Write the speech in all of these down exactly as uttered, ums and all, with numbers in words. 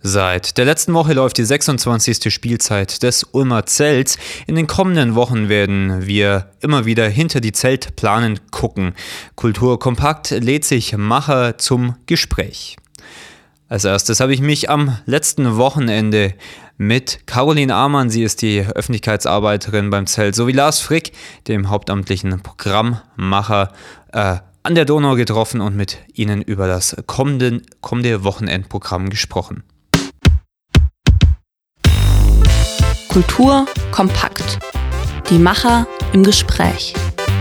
Seit der letzten Woche läuft die sechsundzwanzigste Spielzeit des Ulmer Zelts. In den kommenden Wochen werden wir immer wieder hinter die Zeltplanen gucken. Kultur Kompakt lädt sich Macher zum Gespräch. Als erstes habe ich mich am letzten Wochenende mit Caroline Amann, sie ist die Öffentlichkeitsarbeiterin beim Zelt, sowie Lars Frick, dem hauptamtlichen Programmmacher, äh, an der Donau getroffen und mit ihnen über das kommende, kommende Wochenendprogramm gesprochen. Kultur kompakt. Die Macher im Gespräch.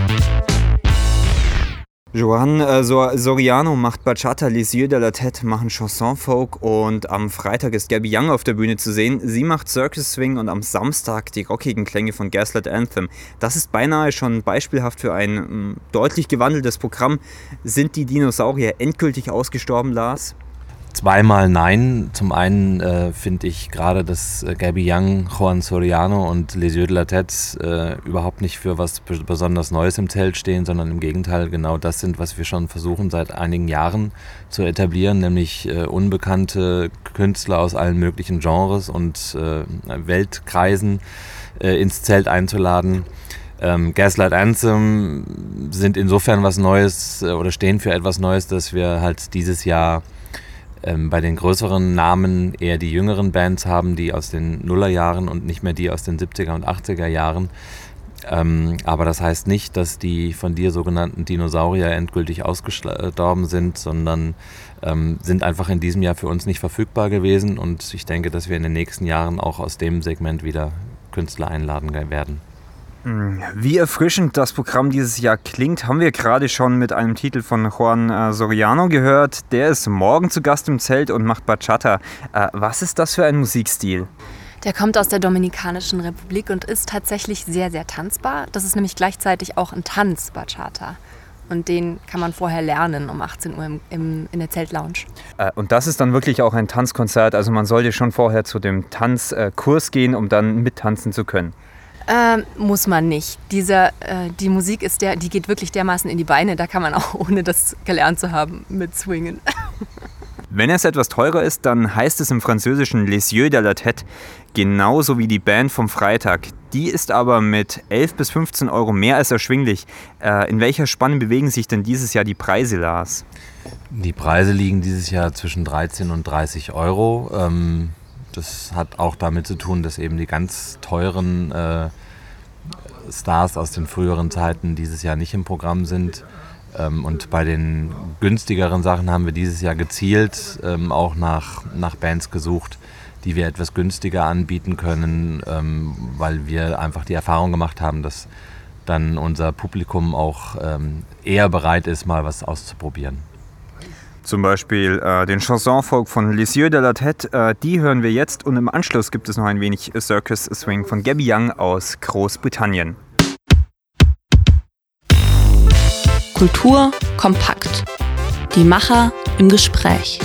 Joan äh, Soriano macht Bachata, Les Yeux de la Tête machen Chanson Folk und am Freitag ist Gabby Young auf der Bühne zu sehen. Sie macht Circus Swing und am Samstag die rockigen Klänge von Gaslight Anthem. Das ist beinahe schon beispielhaft für ein m, deutlich gewandeltes Programm. Sind die Dinosaurier endgültig ausgestorben, Lars? Zweimal nein. Zum einen äh, finde ich gerade, dass äh, Gabby Young, Juan Soriano und Les Yeux de la Tête äh, überhaupt nicht für was b- besonders Neues im Zelt stehen, sondern im Gegenteil genau das sind, was wir schon versuchen seit einigen Jahren zu etablieren, nämlich äh, unbekannte Künstler aus allen möglichen Genres und äh, Weltkreisen äh, ins Zelt einzuladen. Ähm, Gaslight Anthem sind insofern was Neues äh, oder stehen für etwas Neues, dass wir halt dieses Jahr Ähm, bei den größeren Namen eher die jüngeren Bands haben, die aus den Nullerjahren und nicht mehr die aus den siebziger und achtziger Jahren. Ähm, aber das heißt nicht, dass die von dir sogenannten Dinosaurier endgültig ausgestorben sind, sondern ähm, sind einfach in diesem Jahr für uns nicht verfügbar gewesen. Und ich denke, dass wir in den nächsten Jahren auch aus dem Segment wieder Künstler einladen werden. Wie erfrischend das Programm dieses Jahr klingt, haben wir gerade schon mit einem Titel von Juan äh, Soriano gehört. Der ist morgen zu Gast im Zelt und macht Bachata. Äh, was ist das für ein Musikstil? Der kommt aus der Dominikanischen Republik und ist tatsächlich sehr, sehr tanzbar. Das ist nämlich gleichzeitig auch ein Tanz, Bachata. Und den kann man vorher lernen um achtzehn Uhr im, im, in der Zeltlounge. Äh, und das ist dann wirklich auch ein Tanzkonzert. Also man sollte schon vorher zu dem Tanzkurs äh, gehen, um dann mittanzen zu können. Ähm, muss man nicht. Dieser, äh, die Musik ist der, die geht wirklich dermaßen in die Beine, da kann man auch, ohne das gelernt zu haben, mit swingen. Wenn es etwas teurer ist, dann heißt es im Französischen Les Yeux de la Tête, genauso wie die Band vom Freitag. Die ist aber mit elf bis fünfzehn Euro mehr als erschwinglich. Äh, in welcher Spanne bewegen sich denn dieses Jahr die Preise, Lars? Die Preise liegen dieses Jahr zwischen dreizehn und dreißig Euro. Ähm Das hat auch damit zu tun, dass eben die ganz teuren äh, Stars aus den früheren Zeiten dieses Jahr nicht im Programm sind. Ähm, und bei den günstigeren Sachen haben wir dieses Jahr gezielt ähm, auch nach, nach Bands gesucht, die wir etwas günstiger anbieten können, ähm, weil wir einfach die Erfahrung gemacht haben, dass dann unser Publikum auch ähm, eher bereit ist, mal was auszuprobieren. Zum Beispiel äh, den Chanson-Folk von Les Yeux de la Tête, äh, die hören wir jetzt und im Anschluss gibt es noch ein wenig Circus Swing von Gabby Young aus Großbritannien. Kultur kompakt. Die Macher im Gespräch.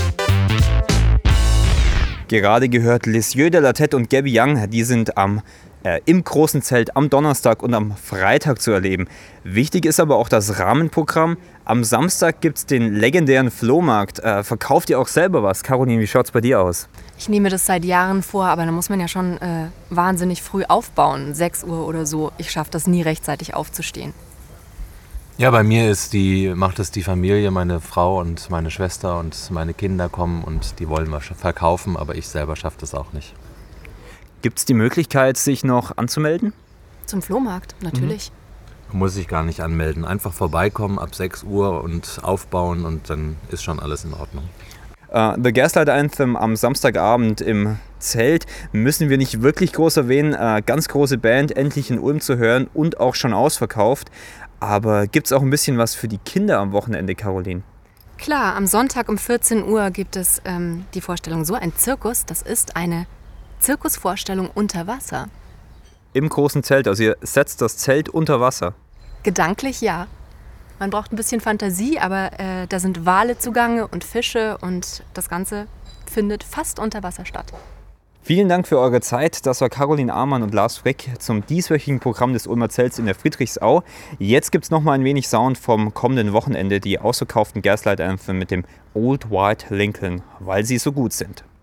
Gerade gehört Les Yeux de la Tête und Gabby Young, die sind am äh, im großen Zelt am Donnerstag und am Freitag zu erleben. Wichtig ist aber auch das Rahmenprogramm. Am Samstag gibt es den legendären Flohmarkt. Äh, verkauft ihr auch selber was? Caroline, wie schaut es bei dir aus? Ich nehme das seit Jahren vor, aber da muss man ja schon äh, wahnsinnig früh aufbauen, sechs Uhr oder so. Ich schaffe das nie rechtzeitig aufzustehen. Ja, bei mir ist die, macht es die Familie, meine Frau und meine Schwester und meine Kinder kommen und die wollen was verkaufen, aber ich selber schaffe das auch nicht. Gibt es die Möglichkeit, sich noch anzumelden? Zum Flohmarkt, natürlich. Mhm. Man muss sich gar nicht anmelden. Einfach vorbeikommen ab sechs Uhr und aufbauen und dann ist schon alles in Ordnung. Uh, The Gaslight Anthem am Samstagabend im Zelt müssen wir nicht wirklich groß erwähnen. Uh, ganz große Band, endlich in Ulm zu hören und auch schon ausverkauft. Aber gibt es auch ein bisschen was für die Kinder am Wochenende, Caroline? Klar, am Sonntag um vierzehn Uhr gibt es ähm, die Vorstellung So ein Zirkus. Das ist eine Zirkusvorstellung unter Wasser. Im großen Zelt, also ihr setzt das Zelt unter Wasser? Gedanklich ja. Man braucht ein bisschen Fantasie, aber äh, da sind Wale zugange und Fische und das Ganze findet fast unter Wasser statt. Vielen Dank für eure Zeit. Das war Caroline Amann und Lars Frick zum dieswöchigen Programm des Ulmer Zelts in der Friedrichsau. Jetzt gibt es noch mal ein wenig Sound vom kommenden Wochenende, die ausverkauften Gaslight Anthem mit dem Old White Lincoln, weil sie so gut sind.